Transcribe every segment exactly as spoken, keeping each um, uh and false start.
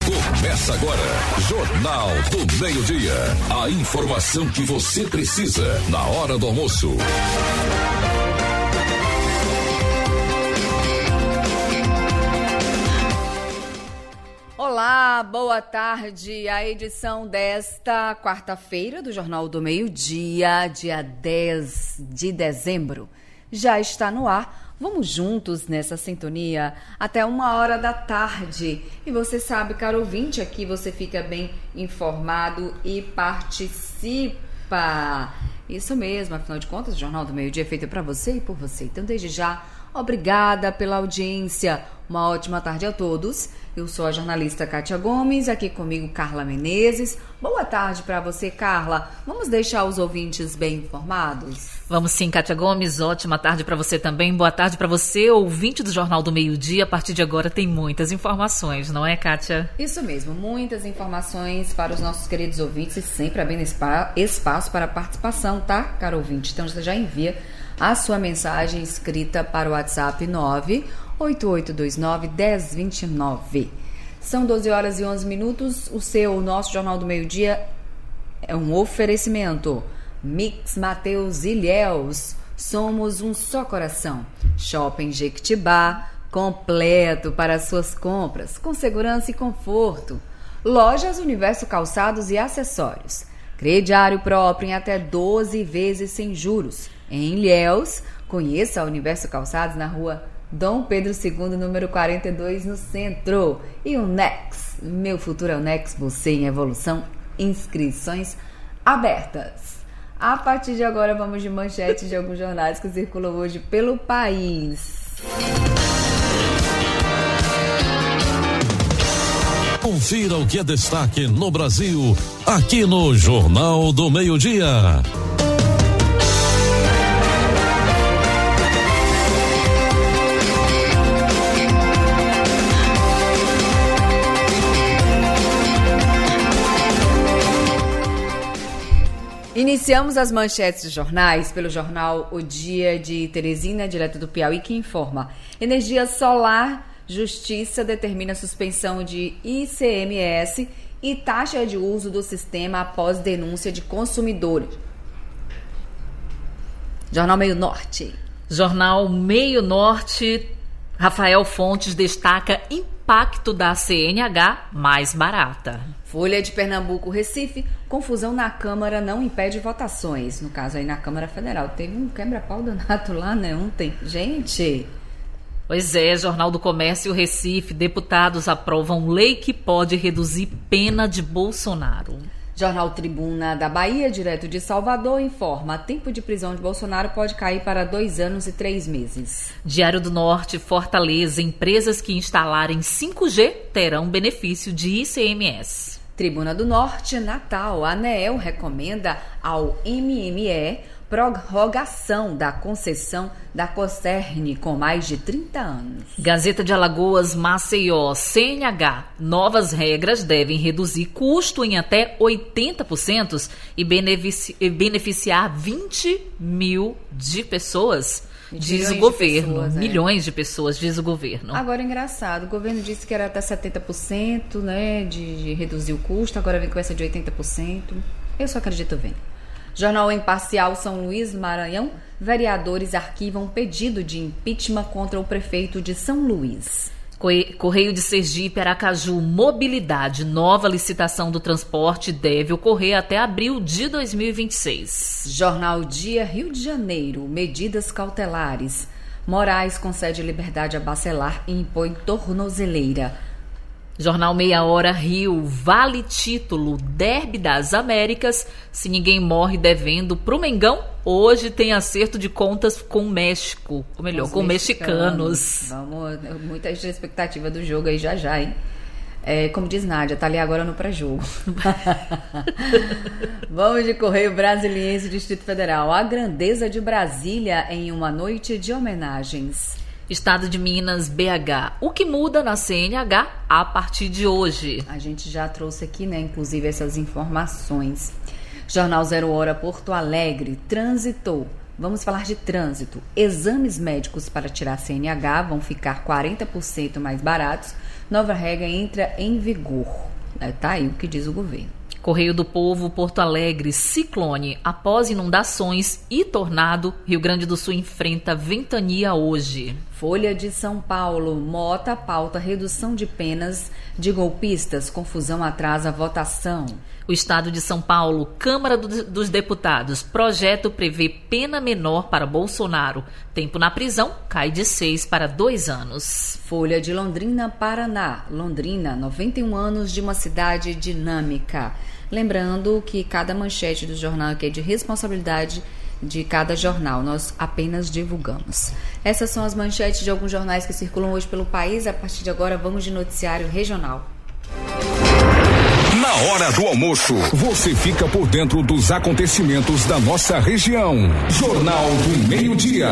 Começa agora, Jornal do Meio-Dia. A informação que você precisa na hora do almoço. Olá, boa tarde. A edição desta quarta-feira do Jornal do Meio-Dia, dia dez de dezembro, já está no ar. Vamos juntos nessa sintonia até uma hora da tarde. E você sabe, caro ouvinte, aqui você fica bem informado e participa. Isso mesmo, afinal de contas, o Jornal do Meio-Dia é feito para você e por você. Então, desde já, obrigada pela audiência. Uma ótima tarde a todos. Eu sou a jornalista Kátia Gomes, aqui comigo Carla Menezes. Boa tarde para você, Carla. Vamos deixar os ouvintes bem informados? Vamos sim, Kátia Gomes. Ótima tarde para você também. Boa tarde para você, ouvinte do Jornal do Meio-Dia. A partir de agora tem muitas informações, não é, Kátia? Isso mesmo, muitas informações para os nossos queridos ouvintes e sempre abrindo espaço para a participação, tá, caro ouvinte? Então você já envia a sua mensagem escrita para o WhatsApp nove oito oito dois nove, um zero dois nove. São doze horas e onze minutos. O seu, o nosso Jornal do Meio-Dia é um oferecimento. Mix Mateus Ilhéus. Somos um só coração. Shopping Jequitibá, completo para suas compras, com segurança e conforto. Lojas Universo Calçados e Acessórios. Crediário próprio em até doze vezes sem juros. Em Ilhéus, conheça a Universo Calçados na rua Dom Pedro segundo, número quarenta e dois, no centro. E o Nex, meu futuro é o Nex, você em evolução, inscrições abertas. A partir de agora vamos de manchetes de alguns jornais que circulam hoje pelo país. Confira o que é destaque no Brasil, aqui no Jornal do Meio-Dia. Iniciamos as manchetes dos jornais pelo jornal O Dia de Teresina, direto do Piauí, que informa: energia solar, justiça determina suspensão de I C M S e taxa de uso do sistema após denúncia de consumidores. Jornal Meio Norte. Jornal Meio Norte, Rafael Fontes destaca impacto da C N H mais barata. Folha de Pernambuco, Recife, confusão na Câmara não impede votações. No caso aí na Câmara Federal. Teve um quebra-pau danado lá, né, ontem. Gente... Pois é, Jornal do Comércio Recife, deputados aprovam lei que pode reduzir pena de Bolsonaro. Jornal Tribuna da Bahia, direto de Salvador, informa: tempo de prisão de Bolsonaro pode cair para dois anos e três meses. Diário do Norte, Fortaleza, empresas que instalarem cinco G terão benefício de I C M S. Tribuna do Norte, Natal, a ANEEL recomenda ao M M E prorrogação da concessão da Cosern com mais de trinta anos. Gazeta de Alagoas, Maceió, C N H. Novas regras devem reduzir custo em até oitenta por cento e benefici- beneficiar vinte mil de pessoas, diz o governo. Pessoas, é. Milhões de pessoas, diz o governo. Agora, engraçado, o governo disse que era até setenta por cento, né, de, de reduzir o custo, agora vem com essa de oitenta por cento. Eu só acredito vendo. Jornal Imparcial, São Luís, Maranhão, vereadores arquivam pedido de impeachment contra o prefeito de São Luís. Correio de Sergipe, Aracaju, mobilidade, nova licitação do transporte deve ocorrer até abril de dois mil e vinte e seis. Jornal Dia, Rio de Janeiro, medidas cautelares. Moraes concede liberdade a Bacelar e impõe tornozeleira. Jornal Meia Hora, Rio, vale título, Derby das Américas, se ninguém morre devendo pro Mengão, hoje tem acerto de contas com o México, ou melhor, Os com mexicanos. mexicanos. Vamos, muita expectativa do jogo aí já já, hein? É, como diz Nádia, tá ali agora no pré-jogo. Vamos de Correio Brasiliense, Distrito Federal. A grandeza de Brasília em uma noite de homenagens. Estado de Minas, B H. O que muda na C N H a partir de hoje? A gente já trouxe aqui, né, inclusive essas informações. Jornal Zero Hora, Porto Alegre, transitou. Vamos falar de trânsito. Exames médicos para tirar C N H vão ficar quarenta por cento mais baratos Nova regra entra em vigor. Tá aí o que diz o governo. Correio do Povo, Porto Alegre, ciclone. Após inundações e tornado, Rio Grande do Sul enfrenta ventania hoje. Folha de São Paulo, Mota pauta redução de penas de golpistas, confusão atrasa a votação. O Estado de São Paulo, Câmara do, dos Deputados, projeto prevê pena menor para Bolsonaro. Tempo na prisão cai de seis para dois anos. Folha de Londrina, Paraná. Londrina, noventa e um anos de uma cidade dinâmica. Lembrando que cada manchete do jornal aqui é de responsabilidade de cada jornal, nós apenas divulgamos. Essas são as manchetes de alguns jornais que circulam hoje pelo país. A partir de agora vamos de noticiário regional. Na hora do almoço, você fica por dentro dos acontecimentos da nossa região. Jornal do Meio-Dia.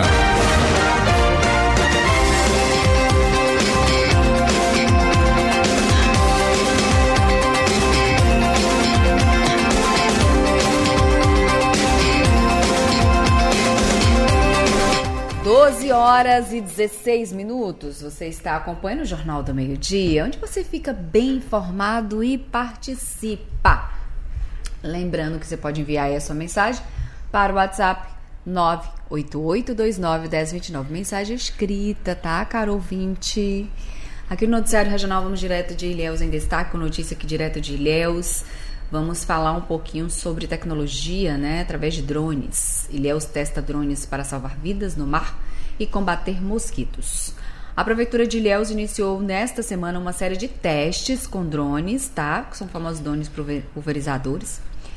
doze horas e dezesseis minutos, você está acompanhando o Jornal do Meio-Dia, onde você fica bem informado e participa. Lembrando que você pode enviar aí a sua mensagem para o WhatsApp nove oito oito dois nove um zero dois nove, mensagem escrita, tá, caro ouvinte? Aqui no Noticiário Regional vamos direto de Ilhéus em Destaque, com notícia aqui direto de Ilhéus. Vamos falar um pouquinho sobre tecnologia, né, através de drones. Ilhéus testa drones para salvar vidas no mar e combater mosquitos. A Prefeitura de Ilhéus iniciou nesta semana uma série de testes com drones, tá? Que são famosos drones pulverizadores.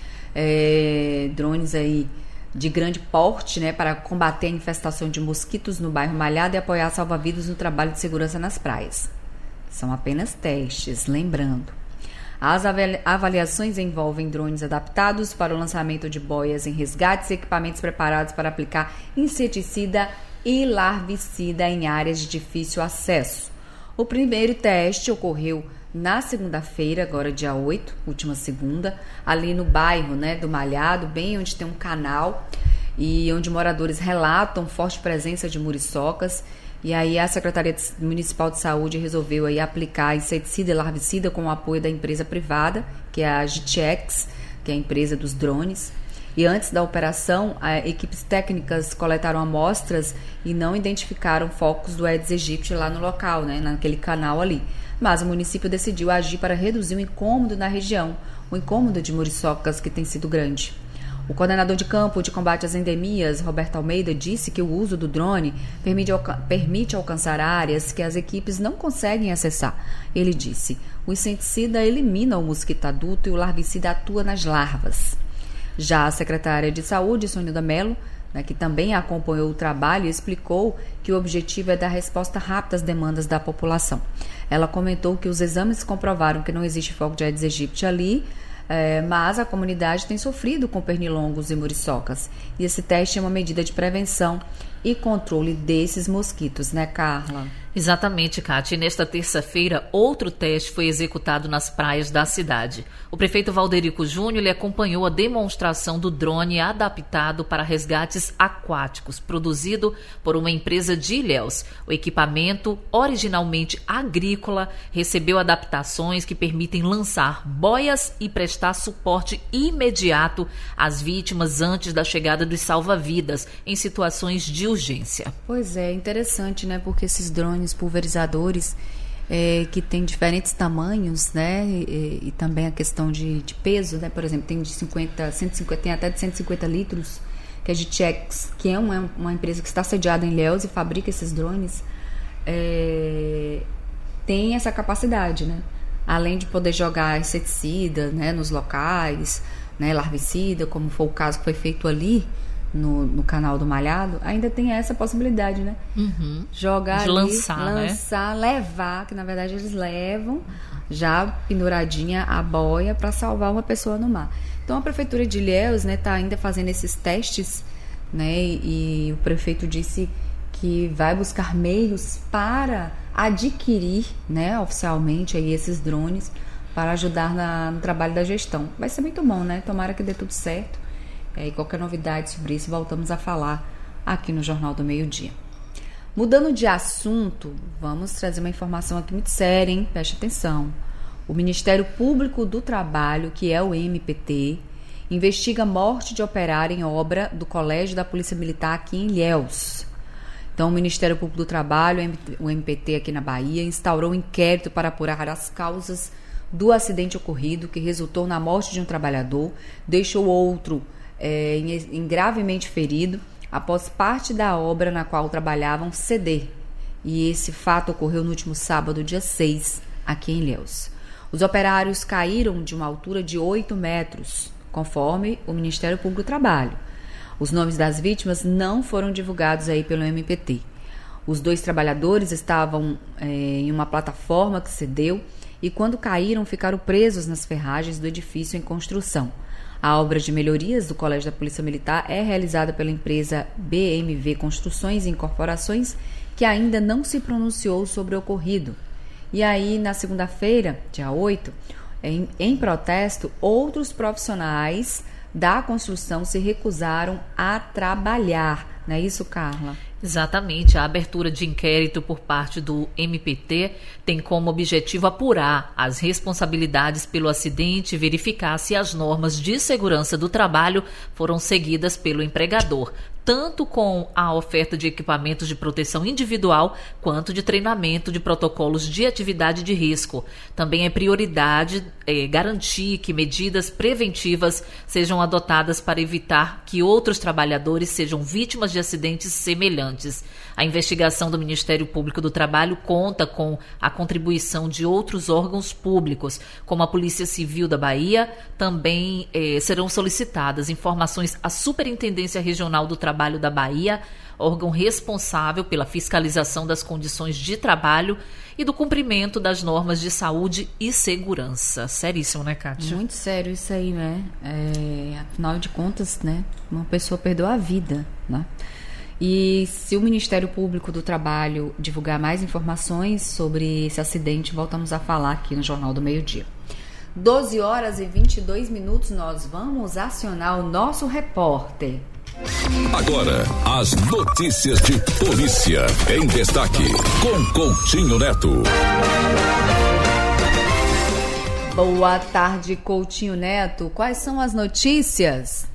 É, drones aí de grande porte, né, para combater a infestação de mosquitos no bairro Malhado e apoiar salva-vidas no trabalho de segurança nas praias. São apenas testes, lembrando. As avaliações envolvem drones adaptados para o lançamento de boias em resgates e equipamentos preparados para aplicar inseticida e larvicida em áreas de difícil acesso. O primeiro teste ocorreu na segunda-feira, agora dia oito, última segunda, ali no bairro, né, do Malhado, bem onde tem um canal e onde moradores relatam forte presença de muriçocas. E aí a Secretaria Municipal de Saúde resolveu aí aplicar inseticida e larvicida com o apoio da empresa privada, que é a Gitex, que é a empresa dos drones. E antes da operação, a, equipes técnicas coletaram amostras e não identificaram focos do Aedes aegypti lá no local, né, naquele canal ali. Mas o município decidiu agir para reduzir o incômodo na região, o incômodo de muriçocas que tem sido grande. O coordenador de campo de combate às endemias, Roberto Almeida, disse que o uso do drone permite, alca- permite alcançar áreas que as equipes não conseguem acessar. Ele disse: o inseticida elimina o mosquito adulto e o larvicida atua nas larvas. Já a secretária de Saúde, Sonilda Mello, né, que também acompanhou o trabalho, explicou que o objetivo é dar resposta rápida às demandas da população. Ela comentou que os exames comprovaram que não existe foco de Aedes aegypti ali, É, mas a comunidade tem sofrido com pernilongos e muriçocas. E esse teste é uma medida de prevenção e controle desses mosquitos, né, Carla? Exatamente, Kátia. E nesta terça-feira, outro teste foi executado nas praias da cidade. O prefeito Valderico Júnior lhe acompanhou a demonstração do drone adaptado para resgates aquáticos, produzido por uma empresa de Ilhéus. O equipamento, originalmente agrícola, recebeu adaptações que permitem lançar boias e prestar suporte imediato às vítimas antes da chegada dos salva-vidas em situações de urgência. Pois é, interessante, né? Porque esses drones pulverizadores é, que tem diferentes tamanhos, né? E, e também a questão de, de peso, né? Por exemplo, tem de cinquenta, cento e cinquenta, tem até de cento e cinquenta litros, que é de Gitex, que é uma, uma empresa que está sediada em Ilhéus e fabrica esses drones. É, tem essa capacidade, né? Além de poder jogar inseticida, né, nos locais, né, larvicida, como foi o caso que foi feito ali no, no canal do Malhado, ainda tem essa possibilidade, né? Uhum. Jogar de ali, lançar, lançar, né? levar, que na verdade eles levam já penduradinha a boia para salvar uma pessoa no mar. Então a Prefeitura de Ilhéus, né, tá ainda fazendo esses testes, né, e, e o prefeito disse que vai buscar meios para adquirir, né, oficialmente aí esses drones para ajudar na, no trabalho da gestão. Vai ser muito bom, né? Tomara que dê tudo certo. É, e qualquer novidade sobre isso, voltamos a falar aqui no Jornal do Meio-Dia. Mudando de assunto, vamos trazer uma informação aqui muito séria, hein? Preste atenção. O Ministério Público do Trabalho, que é o M P T, investiga a morte de operário em obra do Colégio da Polícia Militar aqui em Ilhéus. Então, o Ministério Público do Trabalho, o M P T aqui na Bahia, instaurou um inquérito para apurar as causas do acidente ocorrido, que resultou na morte de um trabalhador, deixou outro é, em, em gravemente ferido, após parte da obra na qual trabalhavam ceder. E esse fato ocorreu no último sábado, dia seis, aqui em Ilhéus. Os operários caíram de uma altura de oito metros, conforme o Ministério Público do Trabalho. Os nomes das vítimas não foram divulgados aí pelo M P T. Os dois trabalhadores estavam é, em uma plataforma que cedeu e, quando caíram, ficaram presos nas ferragens do edifício em construção. A obra de melhorias do Colégio da Polícia Militar é realizada pela empresa B M V Construções e Incorporações, que ainda não se pronunciou sobre o ocorrido. E aí, na segunda-feira, dia oito, em, em protesto, outros profissionais da construção se recusaram a trabalhar. Não é isso, Carla? Exatamente. A abertura de inquérito por parte do M P T tem como objetivo apurar as responsabilidades pelo acidente e verificar se as normas de segurança do trabalho foram seguidas pelo empregador, tanto com a oferta de equipamentos de proteção individual, quanto de treinamento de protocolos de atividade de risco. Também é prioridade é, garantir que medidas preventivas sejam adotadas para evitar que outros trabalhadores sejam vítimas de acidentes semelhantes. A investigação do Ministério Público do Trabalho conta com a contribuição de outros órgãos públicos, como a Polícia Civil da Bahia. Também eh, serão solicitadas informações à Superintendência Regional do Trabalho da Bahia, órgão responsável pela fiscalização das condições de trabalho e do cumprimento das normas de saúde e segurança. Seríssimo, né, Kátia? Muito sério isso aí, né? É, afinal de contas, né, uma pessoa perdeu a vida, né? E se o Ministério Público do Trabalho divulgar mais informações sobre esse acidente, voltamos a falar aqui no Jornal do Meio-Dia. doze horas e vinte e dois minutos, nós vamos acionar o nosso repórter. Agora, as notícias de polícia em destaque, com Coutinho Neto. Boa tarde, Coutinho Neto. Quais são as notícias?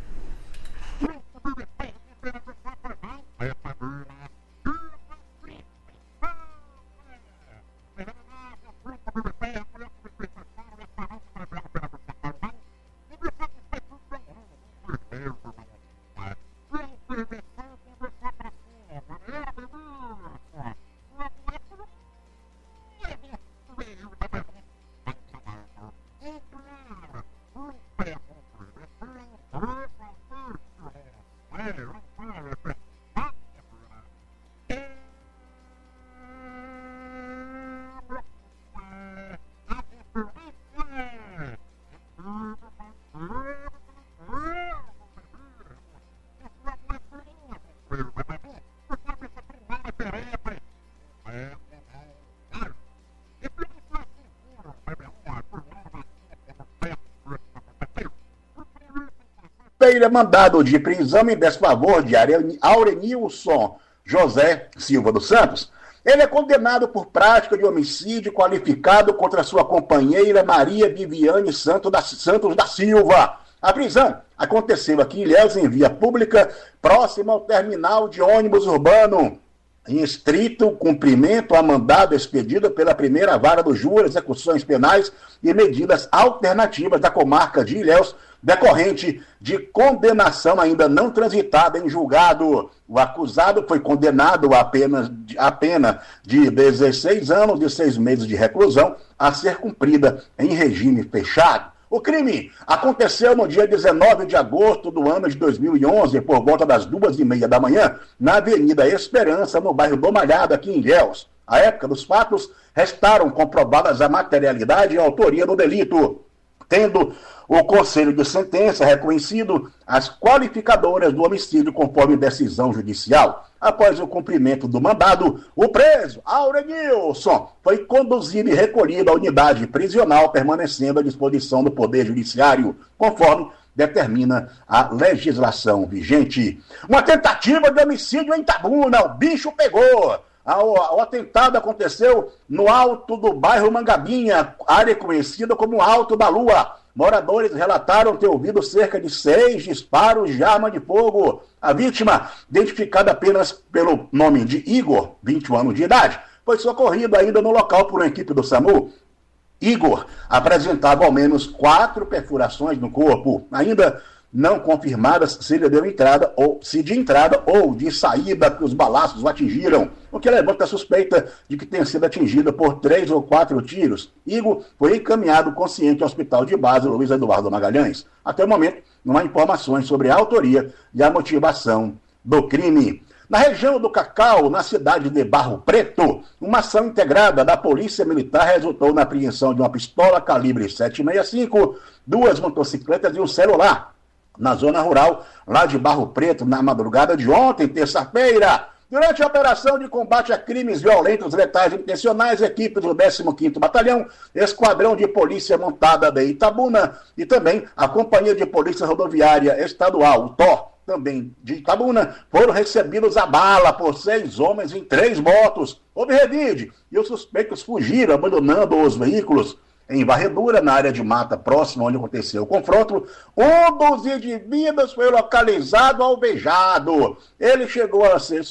Ele é mandado de prisão em desfavor de Aurenilson José Silva dos Santos. Ele é condenado por prática de homicídio qualificado contra sua companheira Maria Viviane Santos da, Santos da Silva. A prisão aconteceu aqui em Ilhéus, em via pública, próxima ao terminal de ônibus urbano, em estrito cumprimento a mandado expedido pela primeira vara do Júri, execuções penais e medidas alternativas da comarca de Ilhéus, decorrente de condenação ainda não transitada em julgado. O acusado foi condenado a apenas a pena de dezesseis anos e seis meses de reclusão a ser cumprida em regime fechado. O crime aconteceu no dia dezenove de agosto do ano de dois mil e onze, por volta das duas e meia da manhã, na Avenida Esperança, no bairro do Malhado, aqui em Ilhéus. À época dos fatos, restaram comprovadas a materialidade e a autoria do delito, tendo o Conselho de Sentença reconhecido as qualificadoras do homicídio conforme decisão judicial. Após o cumprimento do mandado, o preso, Aurenilson, foi conduzido e recolhido à unidade prisional, permanecendo à disposição do Poder Judiciário, conforme determina a legislação vigente. Uma tentativa de homicídio em Itabuna, o bicho pegou. O atentado aconteceu no alto do bairro Mangabinha, área conhecida como Alto da Lua. Moradores relataram ter ouvido cerca de seis disparos de arma de fogo. A vítima, identificada apenas pelo nome de Igor, vinte e um anos de idade, foi socorrido ainda no local por uma equipe do SAMU. Igor apresentava ao menos quatro perfurações no corpo, ainda não confirmadas se ele deu entrada ou se de entrada ou de saída que os balaços o atingiram, o que levanta a suspeita de que tenha sido atingido por três ou quatro tiros. Igor foi encaminhado consciente ao hospital de base Luiz Eduardo Magalhães. Até o momento, não há informações sobre a autoria e a motivação do crime. Na região do Cacau, na cidade de Barro Preto, uma ação integrada da Polícia Militar resultou na apreensão de uma pistola calibre sete sessenta e cinco, duas motocicletas e um celular, na zona rural, lá de Barro Preto, na madrugada de ontem, terça-feira. Durante a operação de combate a crimes violentos, letais e intencionais, equipes do décimo quinto Batalhão, Esquadrão de Polícia Montada de Itabuna e também a Companhia de Polícia Rodoviária Estadual, o T O R, também de Itabuna, foram recebidos a bala por seis homens em três motos. Houve revide e os suspeitos fugiram, abandonando os veículos. Em varredura, na área de mata próxima onde aconteceu o confronto, um dos indivíduos foi localizado alvejado. Ele chegou a ser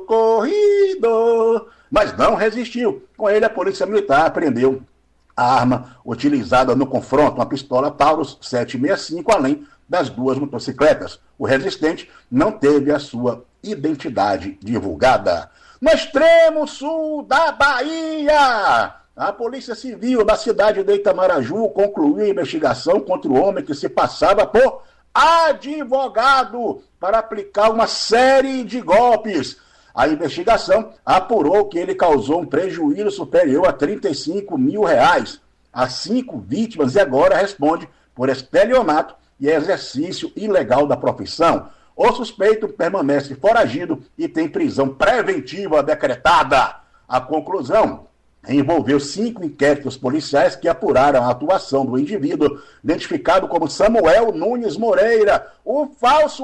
socorrido, mas não resistiu. Com ele, a Polícia Militar apreendeu a arma utilizada no confronto, uma pistola Taurus sete sessenta e cinco, além das duas motocicletas. O resistente não teve a sua identidade divulgada. No extremo sul da Bahia, a Polícia Civil da cidade de Itamaraju concluiu a investigação contra o homem que se passava por advogado para aplicar uma série de golpes. A investigação apurou que ele causou um prejuízo superior a trinta e cinco mil reais a cinco vítimas e agora responde por estelionato e exercício ilegal da profissão. O suspeito permanece foragido e tem prisão preventiva decretada. A conclusão envolveu cinco inquéritos policiais que apuraram a atuação do indivíduo, identificado como Samuel Nunes Moreira, o falso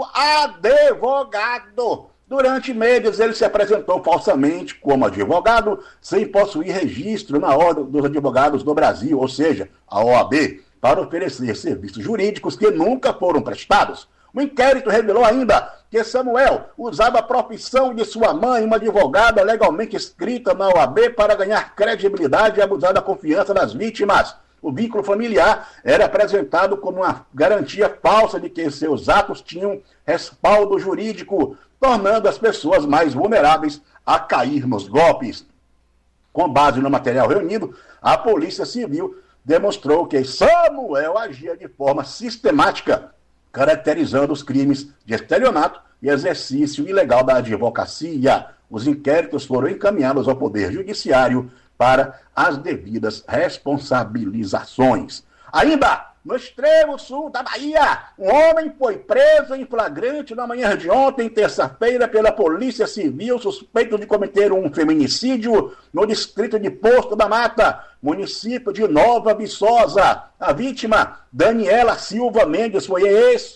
advogado. Durante meses, ele se apresentou falsamente como advogado, sem possuir registro na Ordem dos Advogados do Brasil, ou seja, a O A B, para oferecer serviços jurídicos que nunca foram prestados. O inquérito revelou ainda que Samuel usava a profissão de sua mãe, uma advogada legalmente inscrita na O A B, para ganhar credibilidade e abusar da confiança das vítimas. O vínculo familiar era apresentado como uma garantia falsa de que seus atos tinham respaldo jurídico, tornando as pessoas mais vulneráveis a cair nos golpes. Com base no material reunido, a Polícia Civil demonstrou que Samuel agia de forma sistemática, caracterizando os crimes de estelionato e exercício ilegal da advocacia. Os inquéritos foram encaminhados ao Poder Judiciário para as devidas responsabilizações. Ainda no extremo sul da Bahia, um homem foi preso em flagrante na manhã de ontem, terça-feira, pela Polícia Civil, suspeito de cometer um feminicídio no distrito de Posto da Mata, município de Nova Viçosa. A vítima, Daniela Silva Mendes, foi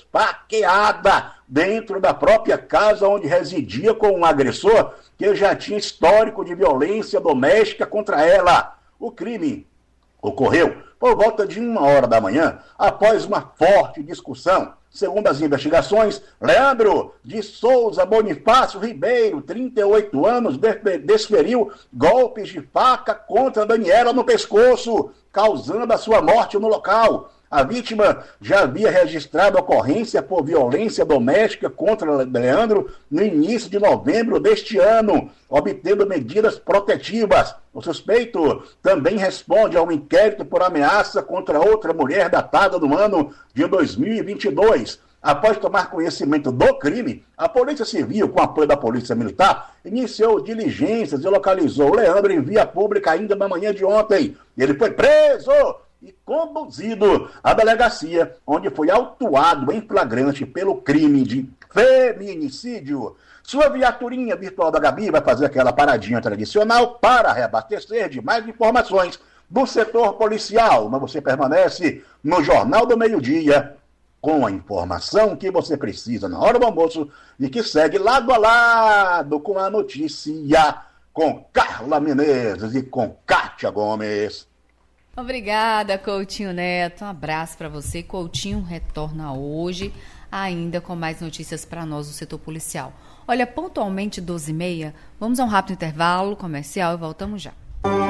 esfaqueada dentro da própria casa onde residia com um agressor que já tinha histórico de violência doméstica contra ela. O crime ocorreu por volta de uma hora da manhã, após uma forte discussão. Segundo as investigações, Leandro de Souza Bonifácio Ribeiro, trinta e oito anos, desferiu golpes de faca contra Daniela no pescoço, causando a sua morte no local. A vítima já havia registrado ocorrência por violência doméstica contra Leandro no início de novembro deste ano, obtendo medidas protetivas. O suspeito também responde a um inquérito por ameaça contra outra mulher datada do ano de dois mil e vinte e dois. Após tomar conhecimento do crime, a Polícia Civil, com apoio da Polícia Militar, iniciou diligências e localizou Leandro em via pública ainda na manhã de ontem. Ele foi preso e conduzido à delegacia, onde foi autuado em flagrante pelo crime de feminicídio. Sua viaturinha virtual da Gabi vai fazer aquela paradinha tradicional para reabastecer de mais informações do setor policial, mas você permanece no Jornal do Meio-Dia com a informação que você precisa na hora do almoço e que segue lado a lado com a notícia com Carla Menezes e com Kátia Gomes. Obrigada, Coutinho Neto. Um abraço para você. Coutinho retorna hoje, ainda com mais notícias para nós do setor policial. Olha, pontualmente doze e meia, vamos a um rápido intervalo comercial e voltamos já.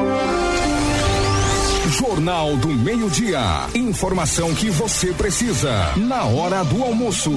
Jornal do Meio-Dia. Informação que você precisa na hora do almoço.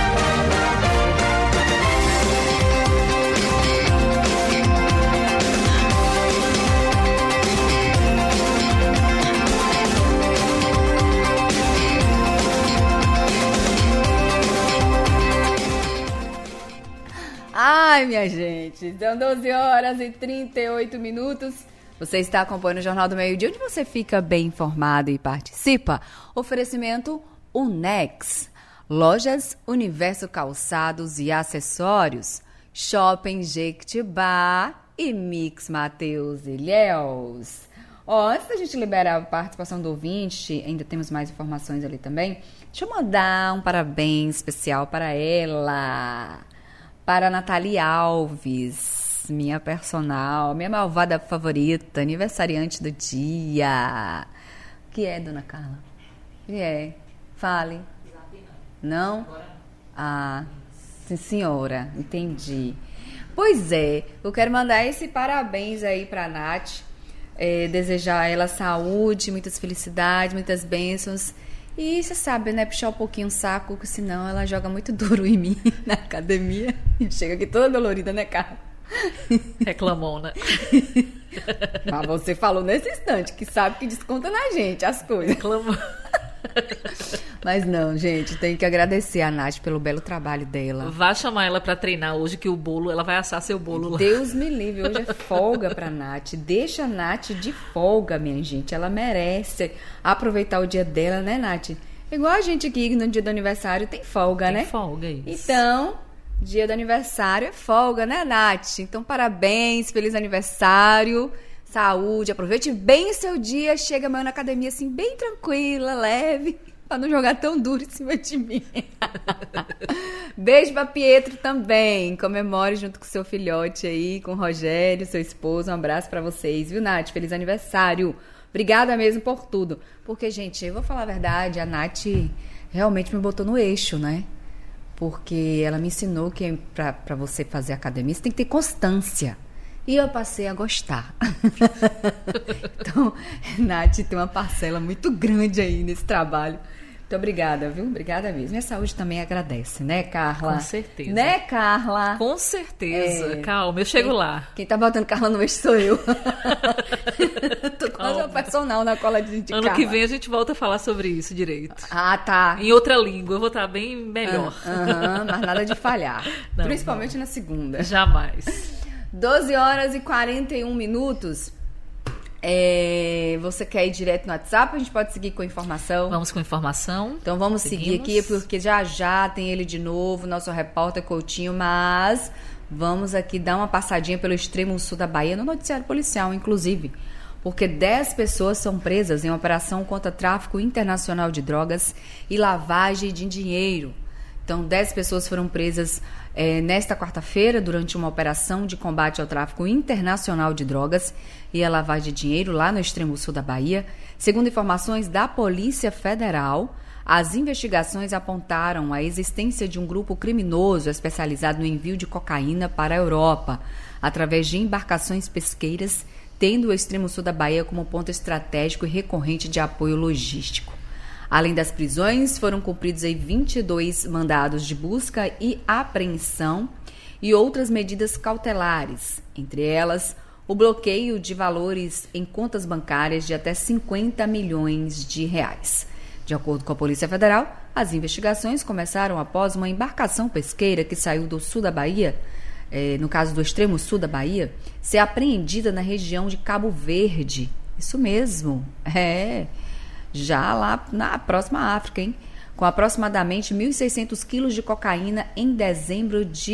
Ai, minha gente, são doze horas e trinta e oito minutos. Você está acompanhando o Jornal do Meio-Dia, onde você fica bem informado e participa. Oferecimento Unex, Lojas Universo Calçados e Acessórios, Shopping Jequitibá e Mix Mateus Ilhéus. Ó, antes da gente liberar a participação do ouvinte, ainda temos mais informações ali também. Deixa eu mandar um parabéns especial para ela, para a Nathalie Alves, minha personal, minha malvada favorita, aniversariante do dia. O que é, dona Carla? O que é? Fale. Não? Ah, sim, senhora. Entendi. Pois é, eu quero mandar esse parabéns aí pra Nath, é, desejar a ela saúde, muitas felicidades, muitas bênçãos. E você sabe, né, puxar um pouquinho o saco, porque senão ela joga muito duro em mim na academia. Chega aqui toda dolorida, né, Carla? Reclamona. Mas você falou nesse instante que sabe que desconta na gente as coisas. Reclamou. Mas não, gente, tem que agradecer a Nath pelo belo trabalho dela. Vá chamar ela pra treinar hoje, que o bolo, ela vai assar seu bolo lá. Deus me livre, hoje é folga pra Nath. Deixa a Nath de folga, minha gente. Ela merece aproveitar o dia dela, né, Nath? Igual a gente aqui no dia do aniversário tem folga, tem né? Tem folga, isso. Então, dia do aniversário é folga, né, Nath? Então, parabéns, feliz aniversário. Saúde, aproveite bem o seu dia. Chega amanhã na academia assim, bem tranquila, leve, pra não jogar tão duro em cima de mim. Beijo pra Pietro também. Comemore junto com seu filhote aí, com o Rogério, seu esposo. Um abraço pra vocês, viu, Nath? Feliz aniversário. Obrigada mesmo por tudo. Porque, gente, eu vou falar a verdade, a Nath realmente me botou no eixo, né? Porque ela me ensinou que pra, pra você fazer academia, você tem que ter constância. E eu passei a gostar. Então, Nath tem uma parcela muito grande aí nesse trabalho. Muito obrigada, viu? Obrigada mesmo. Minha saúde também agradece, né, Carla? Com certeza. Né, Carla? Com certeza. É. Calma, eu chego quem, lá. Quem tá botando Carla no eixo sou eu. Tô quase uma personal na cola de, de Ano Carla. que vem a gente volta a falar sobre isso direito. Ah, tá. Em outra língua, eu vou estar bem melhor. Aham, uh-huh, mas nada de falhar. Não, Principalmente não. na segunda. Jamais. doze horas e quarenta e um minutos. É, você quer ir direto no WhatsApp? A gente pode seguir com a informação? Vamos com informação. Então vamos Seguimos. seguir aqui, porque já já tem ele de novo, nosso repórter Coutinho, mas vamos aqui dar uma passadinha pelo extremo sul da Bahia, no noticiário policial, inclusive, porque dez pessoas são presas em uma operação contra tráfico internacional de drogas e lavagem de dinheiro. Então, dez pessoas foram presas é, nesta quarta-feira durante uma operação de combate ao tráfico internacional de drogas e a lavagem de dinheiro lá no extremo sul da Bahia. Segundo informações da Polícia Federal, as investigações apontaram a existência de um grupo criminoso especializado no envio de cocaína para a Europa, através de embarcações pesqueiras, tendo o extremo sul da Bahia como ponto estratégico e recorrente de apoio logístico. Além das prisões, foram cumpridos aí vinte e dois mandados de busca e apreensão e outras medidas cautelares, entre elas o bloqueio de valores em contas bancárias de até cinquenta milhões de reais. De acordo com a Polícia Federal, as investigações começaram após uma embarcação pesqueira que saiu do sul da Bahia, eh, no caso do extremo sul da Bahia, ser apreendida na região de Cabo Verde. Isso mesmo, é... já lá na próxima África, hein? Com aproximadamente mil e seiscentos quilos de cocaína em dezembro de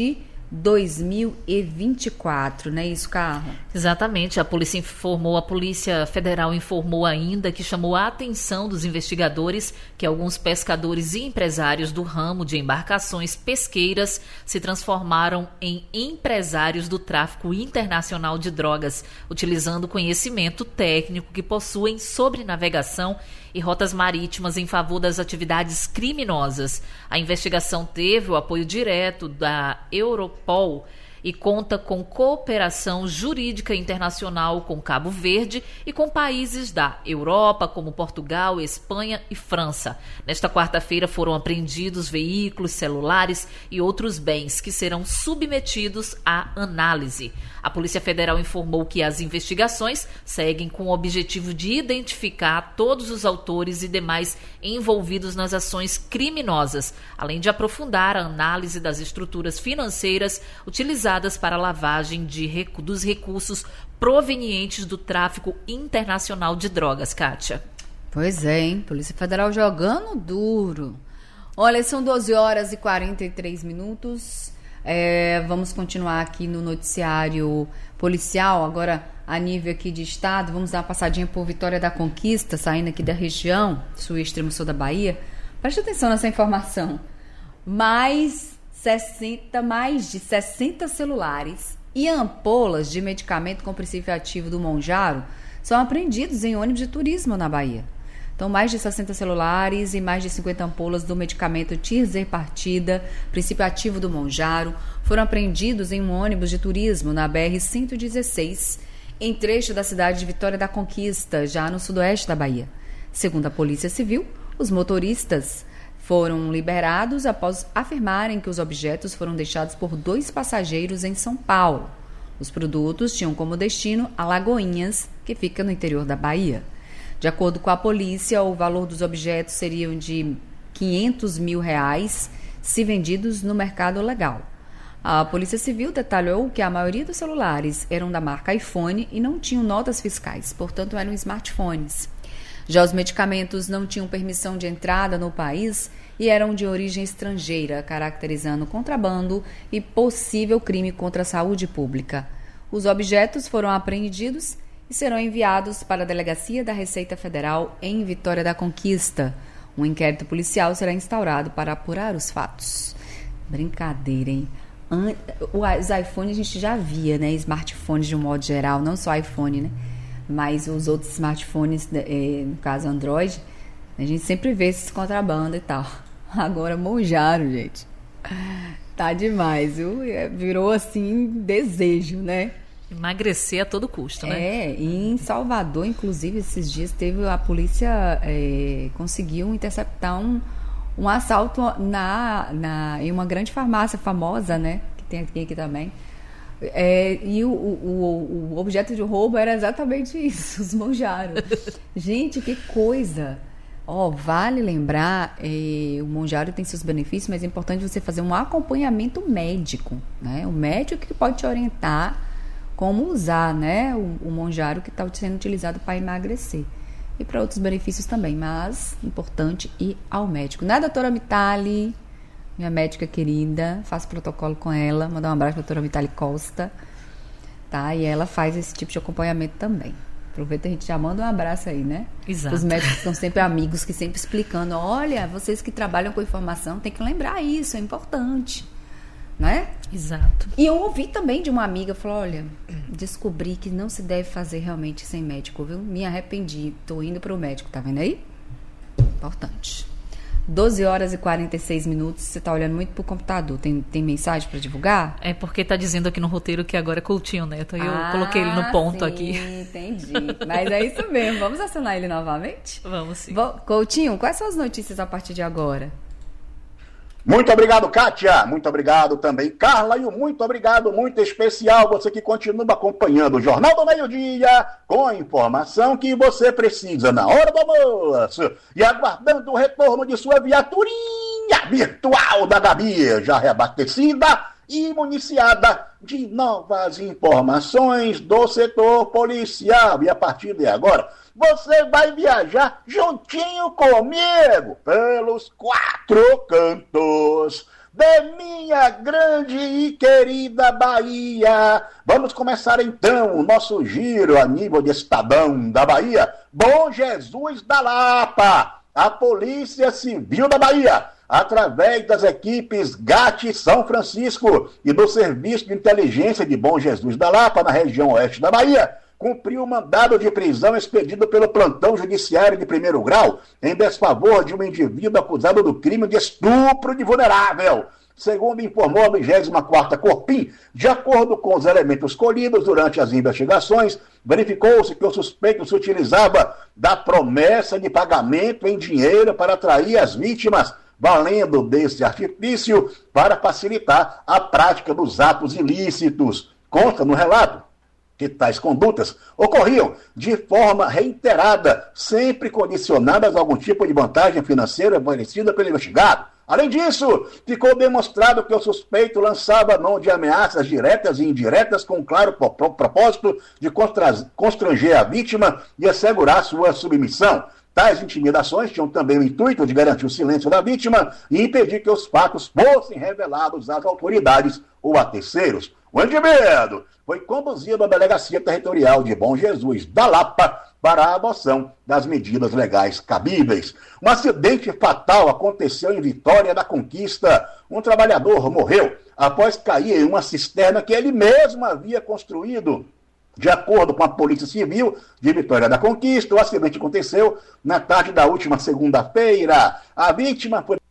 dois mil e vinte e quatro, não é isso, Carla? Exatamente, a polícia informou, a Polícia Federal informou ainda que chamou a atenção dos investigadores que alguns pescadores e empresários do ramo de embarcações pesqueiras se transformaram em empresários do tráfico internacional de drogas, utilizando conhecimento técnico que possuem sobre navegação e rotas marítimas em favor das atividades criminosas. A investigação teve o apoio direto da Europol e conta com cooperação jurídica internacional com Cabo Verde e com países da Europa, como Portugal, Espanha e França. Nesta quarta-feira foram apreendidos veículos, celulares e outros bens que serão submetidos à análise. A Polícia Federal informou que as investigações seguem com o objetivo de identificar todos os autores e demais envolvidos nas ações criminosas, além de aprofundar a análise das estruturas financeiras utilizadas para a lavagem de recu- dos recursos provenientes do tráfico internacional de drogas, Kátia. Pois é, hein? Polícia Federal jogando duro. Olha, são doze horas e quarenta e três minutos. É, vamos continuar aqui no noticiário policial, agora a nível aqui de estado. Vamos dar uma passadinha por Vitória da Conquista, saindo aqui da região sul e extremo sul da Bahia. Preste atenção nessa informação. Mais, sessenta, mais de sessenta celulares e ampolas de medicamento com princípio ativo do Monjaro são apreendidos em ônibus de turismo na Bahia. Então, mais de sessenta celulares e mais de cinquenta ampolas do medicamento Tirzepatida, princípio ativo do Monjaro, foram apreendidos em um ônibus de turismo na B R cento e dezesseis, em trecho da cidade de Vitória da Conquista, já no sudoeste da Bahia. Segundo a Polícia Civil, os motoristas foram liberados após afirmarem que os objetos foram deixados por dois passageiros em São Paulo. Os produtos tinham como destino Alagoinhas, que fica no interior da Bahia. De acordo com a polícia, o valor dos objetos seriam de quinhentos mil reais se vendidos no mercado legal. A Polícia Civil detalhou que a maioria dos celulares eram da marca iPhone e não tinham notas fiscais, portanto eram smartphones. Já os medicamentos não tinham permissão de entrada no país e eram de origem estrangeira, caracterizando contrabando e possível crime contra a saúde pública. Os objetos foram apreendidos e serão enviados para a Delegacia da Receita Federal em Vitória da Conquista. Um inquérito policial será instaurado para apurar os fatos. Brincadeira, hein? Os iPhones a gente já via, né? Smartphones de um modo geral, não só iPhone, né? Mas os outros smartphones, no caso Android, a gente sempre vê esses contrabando e tal. Agora Monjaro, gente. Tá demais, viu? Virou assim, desejo, né? Emagrecer a todo custo, né? É, e em Salvador, inclusive, esses dias teve a polícia é, conseguiu interceptar um, um assalto na, na, em uma grande farmácia famosa, né? Que tem aqui, aqui também. É, e o, o, o objeto de roubo era exatamente isso, os Monjaro. Gente, que coisa! Ó, vale lembrar, é, o Monjaro tem seus benefícios, mas é importante você fazer um acompanhamento médico, né? O médico que pode te orientar como usar, né, o, o Monjaro que está sendo utilizado para emagrecer. E para outros benefícios também, mas importante ir ao médico. Né, doutora Mitali, minha médica querida, faço protocolo com ela, mandar um abraço para a doutora Mitali Costa, tá? E ela faz esse tipo de acompanhamento também. Aproveita, a gente já manda um abraço aí, né? Exato. Os médicos são sempre amigos, que sempre explicando, olha, vocês que trabalham com informação, tem que lembrar isso, é importante. Né? Exato. E eu ouvi também de uma amiga, falou, olha, descobri que não se deve fazer realmente sem médico, viu? Me arrependi, tô indo pro médico, tá vendo aí? Importante. doze horas e quarenta e seis minutos, você tá olhando muito pro computador, tem, tem mensagem para divulgar? É porque tá dizendo aqui no roteiro que agora é Coutinho Neto, aí eu ah, coloquei ele no ponto sim, aqui. Entendi, mas é isso mesmo, vamos acionar ele novamente? Vamos sim. Vou, Coutinho, quais são as notícias a partir de agora? Muito obrigado, Kátia. Muito obrigado também, Carla. E um muito obrigado, muito especial, você que continua acompanhando o Jornal do Meio-Dia com a informação que você precisa na hora do almoço e aguardando o retorno de sua viaturinha virtual da Gabi, já reabastecida e municiada de novas informações do setor policial. E a partir de agora, você vai viajar juntinho comigo pelos quatro cantos de minha grande e querida Bahia. Vamos começar então o nosso giro a nível de estadão da Bahia. Bom Jesus da Lapa, a Polícia Civil da Bahia, através das equipes G A T São Francisco e do Serviço de Inteligência de Bom Jesus da Lapa, na região oeste da Bahia, cumpriu o mandado de prisão expedido pelo plantão judiciário de primeiro grau em desfavor de um indivíduo acusado do crime de estupro de vulnerável. Segundo informou a vigésima quarta Corpim, de acordo com os elementos colhidos durante as investigações, verificou-se que o suspeito se utilizava da promessa de pagamento em dinheiro para atrair as vítimas, valendo desse artifício para facilitar a prática dos atos ilícitos. Consta no relato que tais condutas ocorriam de forma reiterada, sempre condicionadas a algum tipo de vantagem financeira oferecida pelo investigado. Além disso, ficou demonstrado que o suspeito lançava mão de ameaças diretas e indiretas com claro propósito de constranger a vítima e assegurar sua submissão. Tais intimidações tinham também o intuito de garantir o silêncio da vítima e impedir que os fatos fossem revelados às autoridades ou a terceiros. O indivíduo foi conduzido à Delegacia Territorial de Bom Jesus da Lapa para a adoção das medidas legais cabíveis. Um acidente fatal aconteceu em Vitória da Conquista. Um trabalhador morreu após cair em uma cisterna que ele mesmo havia construído. De acordo com a Polícia Civil de Vitória da Conquista, o acidente aconteceu na tarde da última segunda-feira. A vítima foi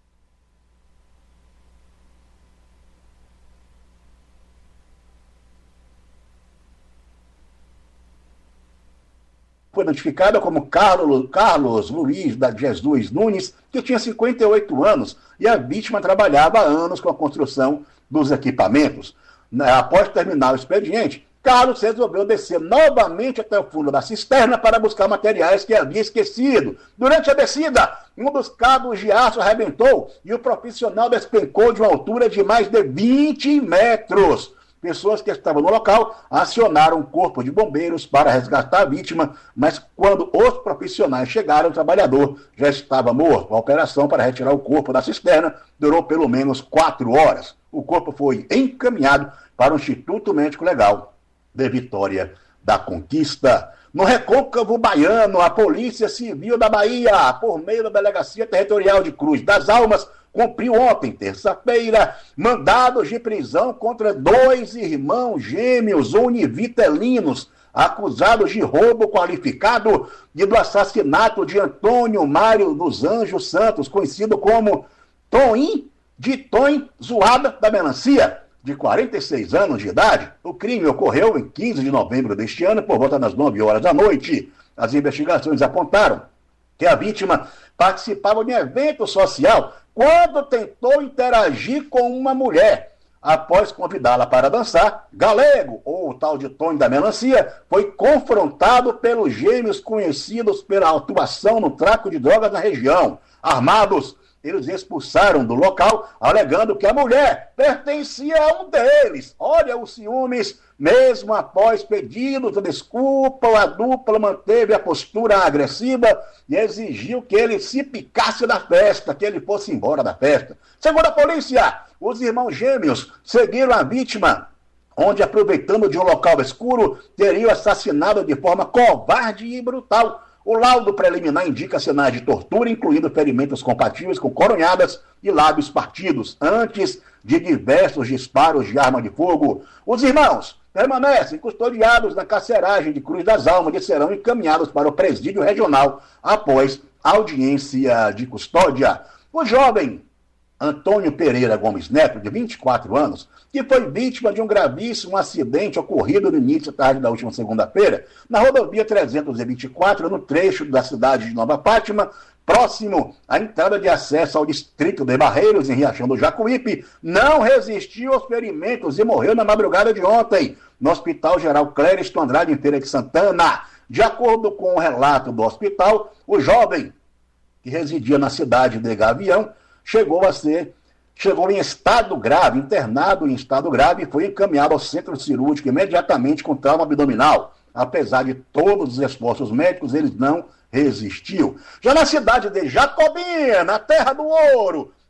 foi identificada como Carlos, Carlos Luiz da Jesus Nunes, que tinha cinquenta e oito anos, e a vítima trabalhava há anos com a construção dos equipamentos. Após terminar o expediente, Carlos resolveu descer novamente até o fundo da cisterna para buscar materiais que havia esquecido. Durante a descida, um dos cabos de aço arrebentou e o profissional despencou de uma altura de mais de vinte metros. Pessoas que estavam no local acionaram o corpo de bombeiros para resgatar a vítima, mas quando os profissionais chegaram, o trabalhador já estava morto. A operação para retirar o corpo da cisterna durou pelo menos quatro horas. O corpo foi encaminhado para o Instituto Médico Legal de Vitória da Conquista. No Recôncavo Baiano, a Polícia Civil da Bahia, por meio da Delegacia Territorial de Cruz das Almas, cumpriu ontem, terça-feira, mandados de prisão contra dois irmãos gêmeos univitelinos, acusados de roubo qualificado e do assassinato de Antônio Mário dos Anjos Santos, conhecido como Toim, de Toim Zoada da Melancia, de quarenta e seis anos de idade. O crime ocorreu em quinze de novembro deste ano, por volta das nove horas da noite. As investigações apontaram que a vítima participava de um evento social quando tentou interagir com uma mulher. Após convidá-la para dançar, Galego, ou o tal de Tony da Melancia, foi confrontado pelos gêmeos conhecidos pela atuação no tráfico de drogas na região. Armados, eles expulsaram do local, alegando que a mulher pertencia a um deles. Olha os ciúmes. Mesmo após pedidos de desculpa, a dupla manteve a postura agressiva e exigiu que ele se picasse da festa, que ele fosse embora da festa. Segundo a polícia, os irmãos gêmeos seguiram a vítima, onde, aproveitando de um local escuro, teriam assassinado de forma covarde e brutal. O laudo preliminar indica sinais de tortura, incluindo ferimentos compatíveis com coronhadas e lábios partidos, antes de diversos disparos de arma de fogo. Os irmãos permanecem custodiados na carceragem de Cruz das Almas e serão encaminhados para o presídio regional após audiência de custódia. O jovem Antônio Pereira Gomes Neto, de vinte e quatro anos, que foi vítima de um gravíssimo acidente ocorrido no início da tarde da última segunda-feira, na rodovia trezentos e vinte e quatro, no trecho da cidade de Nova Fátima, próximo à entrada de acesso ao distrito de Barreiros, em Riachão do Jacuípe, não resistiu aos ferimentos e morreu na madrugada de ontem, no Hospital Geral Clériston Andrade, em Feira de Santana. De acordo com o relato do hospital, o jovem, que residia na cidade de Gavião, chegou a ser, chegou em estado grave, internado em estado grave, e foi encaminhado ao centro cirúrgico imediatamente com trauma abdominal. Apesar de todos os esforços médicos, ele não resistiu. Já na cidade de Jacobina, na terra do ouro,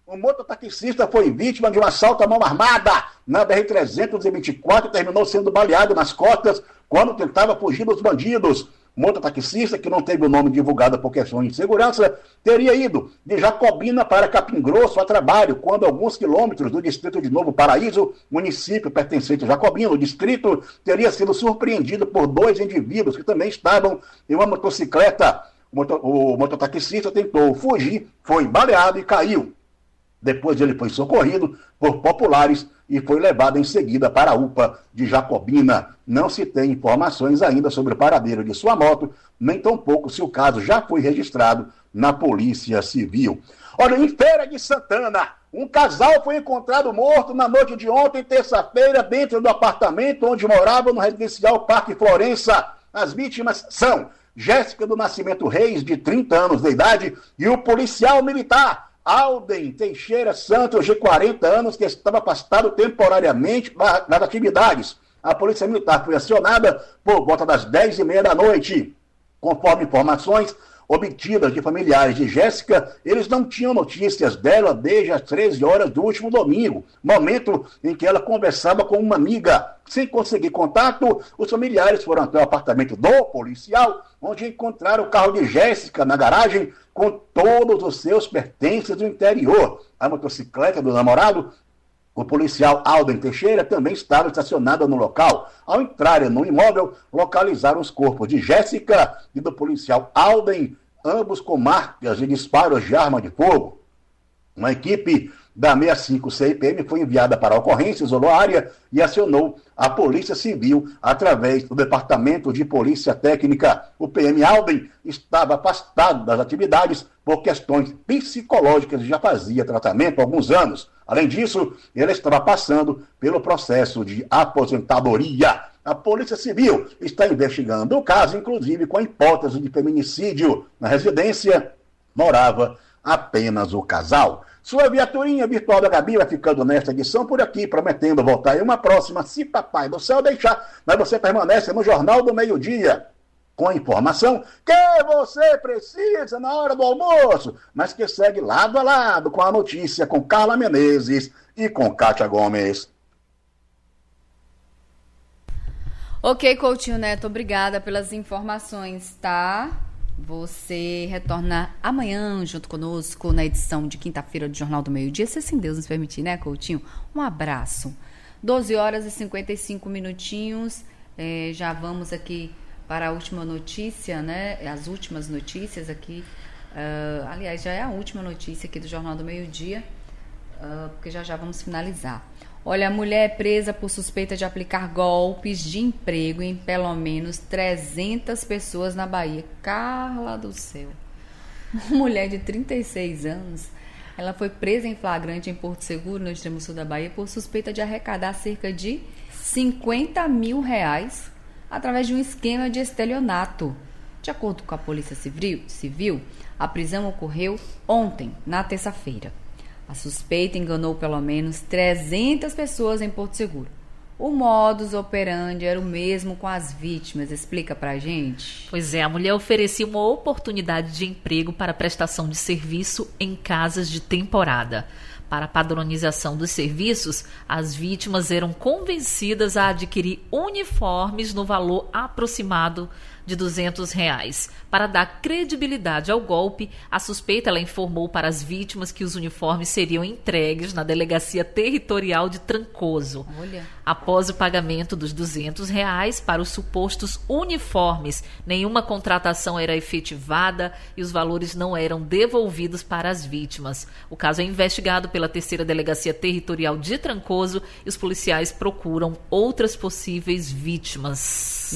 O mototaxista foi vítima de um assalto à mão armada na B R trezentos e vinte e quatro e terminou sendo baleado nas costas quando tentava fugir dos bandidos. O mototaxista, que não teve o nome divulgado por questões de segurança, teria ido de Jacobina para Capim Grosso a trabalho, quando alguns quilômetros do distrito de Novo Paraíso, município pertencente a Jacobina, o distrito teria sido surpreendido por dois indivíduos que também estavam em uma motocicleta. O, moto, o mototaxista tentou fugir, foi baleado e caiu. Depois ele foi socorrido por populares e foi levado em seguida para a U P A de Jacobina. Não se tem informações ainda sobre o paradeiro de sua moto, nem tampouco se o caso já foi registrado na Polícia Civil. Olha, em Feira de Santana, um casal foi encontrado morto na noite de ontem, terça-feira, dentro do apartamento onde morava no residencial Parque Florença. As vítimas são Jéssica do Nascimento Reis, de trinta anos de idade, e o policial militar Alden Teixeira Santos, de quarenta anos, que estava afastado temporariamente das atividades. A Polícia Militar foi acionada por volta das dez e meia da noite. Conforme informações obtidas de familiares de Jéssica, eles não tinham notícias dela desde as treze horas do último domingo, momento em que ela conversava com uma amiga. Sem conseguir contato, os familiares foram até o apartamento do policial, onde encontraram o carro de Jéssica na garagem com todos os seus pertences do interior. A motocicleta do namorado, o policial Alden Teixeira, também estava estacionada no local. Ao entrarem no imóvel, localizaram os corpos de Jéssica e do policial Alden, ambos com marcas de disparos de arma de fogo. Uma equipe da sessenta e cinco C I P M foi enviada para a ocorrência, isolou a área e acionou a Polícia Civil através do Departamento de Polícia Técnica. O P M Alden estava afastado das atividades por questões psicológicas e já fazia tratamento há alguns anos. Além disso, ele estava passando pelo processo de aposentadoria. A Polícia Civil está investigando o caso, inclusive com a hipótese de feminicídio. Na residência morava apenas o casal. Sua viaturinha virtual da Gabi vai ficando nesta edição por aqui, prometendo voltar em uma próxima, se papai do céu deixar, mas você permanece no Jornal do Meio-Dia, com a informação que você precisa na hora do almoço, mas que segue lado a lado com a notícia com Carla Menezes e com Kátia Gomes. Ok, Coutinho Neto, obrigada pelas informações, tá? Você retorna amanhã junto conosco na edição de quinta-feira do Jornal do Meio-Dia, se assim Deus nos permitir, né, Coutinho? Um abraço. doze horas e cinquenta e cinco minutinhos, é, já vamos aqui para a última notícia, né? As últimas notícias aqui, uh, aliás, já é a última notícia aqui do Jornal do Meio-Dia, uh, porque já já vamos finalizar. Olha, a mulher é presa por suspeita de aplicar golpes de emprego em pelo menos trezentas pessoas na Bahia. Carla do céu. Uma mulher de trinta e seis anos, ela foi presa em flagrante em Porto Seguro, no extremo sul da Bahia, por suspeita de arrecadar cerca de cinquenta mil reais através de um esquema de estelionato. De acordo com a Polícia Civil, a prisão ocorreu ontem, na terça-feira. A suspeita enganou pelo menos trezentas pessoas em Porto Seguro. O modus operandi era o mesmo com as vítimas. Explica pra gente. Pois é, a mulher oferecia uma oportunidade de emprego para prestação de serviço em casas de temporada. Para a padronização dos serviços, as vítimas eram convencidas a adquirir uniformes no valor aproximado de duzentos reais. Para dar credibilidade ao golpe, a suspeita ela informou para as vítimas que os uniformes seriam entregues na Delegacia Territorial de Trancoso. Olha. Após o pagamento dos duzentos reais para os supostos uniformes, nenhuma contratação era efetivada e os valores não eram devolvidos para as vítimas. O caso é investigado pela terceira Delegacia Territorial de Trancoso e os policiais procuram outras possíveis vítimas.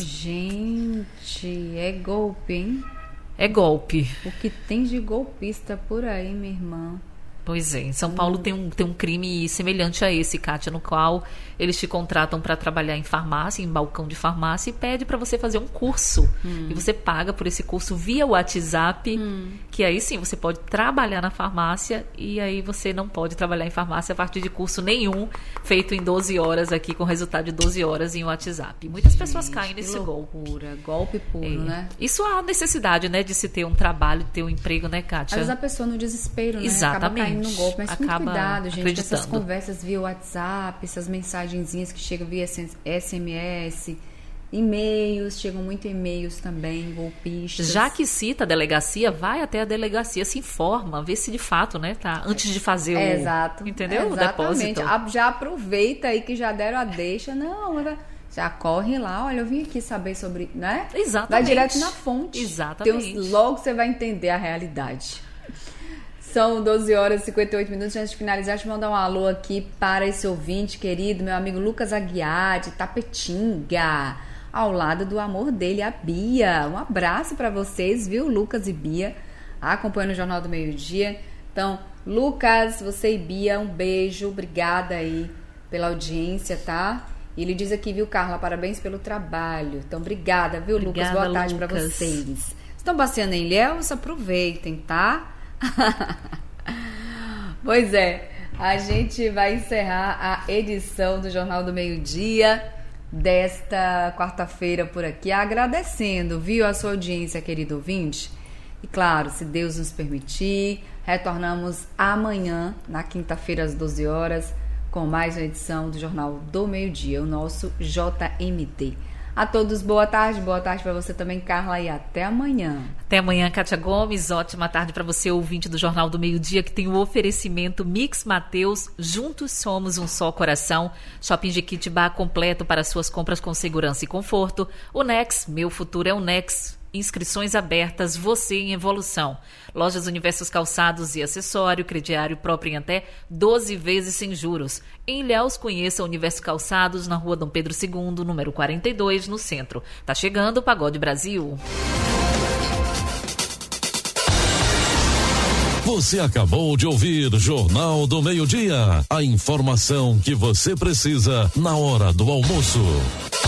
Gente, é golpe, hein? É golpe. O que tem de golpista por aí, minha irmã? Pois é, em São Paulo hum. tem, um, tem um crime semelhante a esse, Kátia, no qual eles te contratam para trabalhar em farmácia, em balcão de farmácia, e pede para você fazer um curso. Hum. E você paga por esse curso via WhatsApp, hum. que aí sim você pode trabalhar na farmácia, e aí você não pode trabalhar em farmácia a partir de curso nenhum, feito em doze horas aqui, com resultado de doze horas em WhatsApp. Muitas Gente, pessoas caem nesse loucura. golpe. Golpe puro, é. né? Isso há necessidade, né, de se ter um trabalho, de ter um emprego, né, Kátia? Às vezes a pessoa no desespero, né? Exatamente. Acaba caindo caindo no golpe. Mas muito cuidado, gente, com essas conversas via WhatsApp, essas mensagenzinhas que chegam via S M S, e-mails, chegam muito e-mails também, golpistas. Já que cita a delegacia, vai até a delegacia, se informa, vê se de fato, né, tá, antes de fazer o... Exato. Entendeu? Exatamente. O depósito. Já aproveita aí que já deram a deixa, não, já corre lá, olha, eu vim aqui saber sobre, né? Exatamente. Vai direto na fonte. Exatamente. Então, logo você vai entender a realidade. São doze horas e cinquenta e oito minutos. Antes de finalizar, deixa eu mandar um alô aqui para esse ouvinte querido, meu amigo Lucas Aguiar, de Tapetinga, ao lado do amor dele, a Bia. Um abraço para vocês, viu, Lucas e Bia, acompanhando o Jornal do Meio-Dia. Então, Lucas, você e Bia, um beijo, obrigada aí pela audiência, tá? E ele diz aqui, viu, Carla, parabéns pelo trabalho. Então, obrigada, viu, obrigada, Lucas? Boa tarde para vocês. Estão passeando em Ilhéus? Aproveitem, tá? Pois é, a gente vai encerrar a edição do Jornal do Meio-Dia desta quarta-feira por aqui, agradecendo, viu, a sua audiência, querido ouvinte. E claro, se Deus nos permitir, retornamos amanhã, na quinta-feira, às doze horas, com mais uma edição do Jornal do Meio-Dia, o nosso J M D. A todos, boa tarde, boa tarde para você também, Carla, e até amanhã. Até amanhã, Kátia Gomes, ótima tarde para você, ouvinte do Jornal do Meio-Dia, que tem o oferecimento Mix Mateus, juntos somos um só coração, Shopping Jequitibá completo para suas compras com segurança e conforto, o Nex, meu futuro é o Nex, inscrições abertas, você em evolução. Lojas Universos Calçados e Acessório, crediário próprio em até doze vezes sem juros. Em Ilhéus, conheça o Universo Calçados na rua Dom Pedro segundo, número quarenta e dois, no centro. Tá chegando o Pagode Brasil. Você acabou de ouvir Jornal do Meio-Dia. A informação que você precisa na hora do almoço.